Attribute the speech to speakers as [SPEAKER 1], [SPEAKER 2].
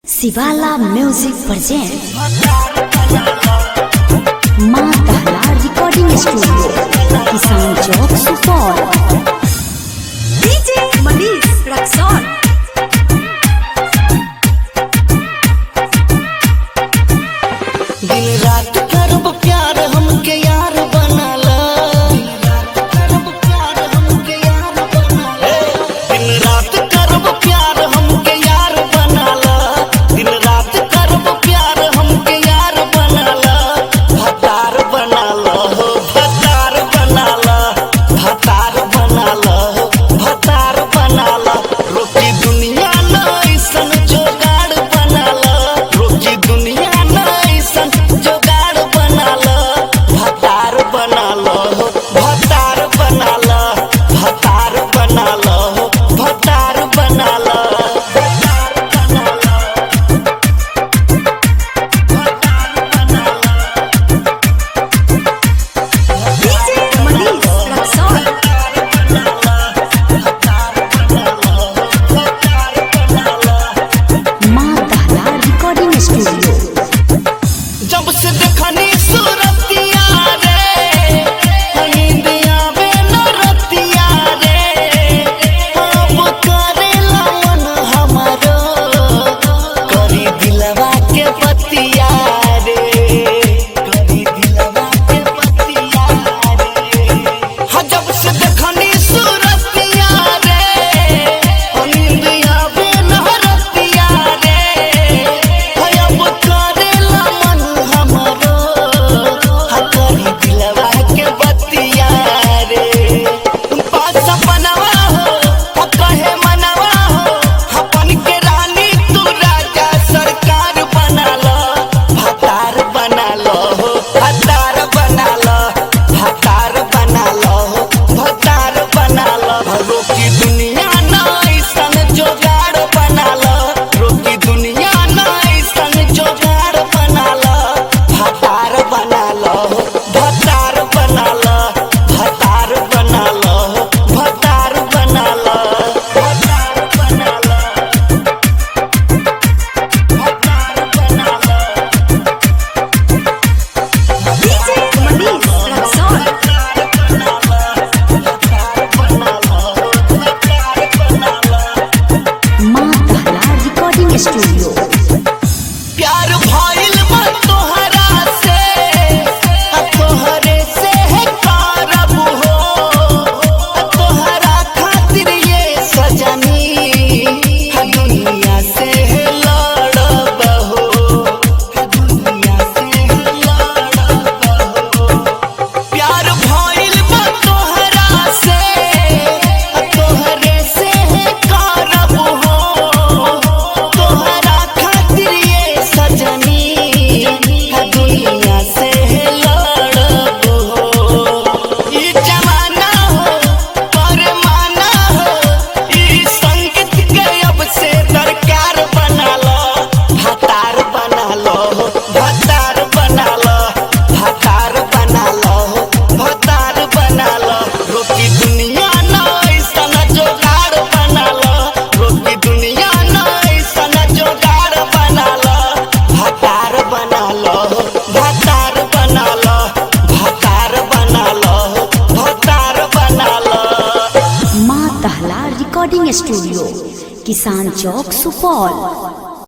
[SPEAKER 1] शिवाला music present माँ दहला recording studio Kisan Chowk Supaul. DJ Manish Raxaul.
[SPEAKER 2] दिन रात करब प्यार हमके यार बनाला, करब प्यार हमके यार बनाला, दिन रात करब प्यार हमके यार बनाला, दिन रात करब प्यार हमके यार बनाला, भतार बनाला हो भतार बनाला, भतार बनाला हो भतार बनाला, रोकी दुनिया ना ऐसन जोगाड़ बनाला, रोकी दुनिया ना ऐसन जोगाड़ बनाला, भतार बनाला हो भतार बनाला, भतार बनाला हो भतार बनाला, भतार बनाला,
[SPEAKER 1] डीजे मनीष रक्सौल। माँ दहला रिकॉर्डिंग स्टूडियो।
[SPEAKER 2] जब से देखनी सूरतिया रे, नींदिया बे न रतिया रे, अब करेला मन हमारो, करी दिलवा के पतिया रे, करी दिलवा के पतिया रे, हाँ जब से देखनी सूरतिया रे, नींदिया बे न रतिया रे, अब करेला मन हमारो, हाँ करी दिलवा के बतिया रे, पास सपनवा हो हाँ कहे मनवा हो, अपन के रानी तू राजा सरकार बनाला, भतार बनाला हो भतार बनाला, भतार बनाला हो भतार बनाला, रोकी दुनिया ना ऐसन जोगाड़ बनाला, रोकी दुनिया ना ऐसन जोगाड़ बनाला, भतार बनाला हो भतार बनाला, भतार बनाला हो भतार बनाला, भतार बनाला, भतार बनाला,
[SPEAKER 1] डीजे मनीष रक्सौल। माँ दहला रिकॉर्डिंग स्टूडियो।
[SPEAKER 2] प्यार भइल बा तोहरा से, आ तोहरे से है करब हो, आ तोहरा खातिर ये सजनी, हा दुनिया से है लड़ब हो, हा दुनिया से है लड़ब हो, प्यार भइल बा तोहरा से, आ तोहरे से है करब हो, तोहरा खातिर ये सजनी, हा दुनिया से है लड़ब हो, ई जमाना हो परमाना हो, ई संगीत के अब से दरकार बनाला, भतार बनाला हो भतार बनाला, भतार बनाला हो भतार बनाला, रोकी दुनिया ना ऐसन जोगाड़ बनाला, रोकी दुनिया ना ऐसन जोगाड़ बनाला, भतार बनाला हो भतार बनाला, भतार बनाला हो भतार बनाला।
[SPEAKER 1] माँ दहला रिकॉर्डिंग स्टूडियो किसान चौक सुपौल।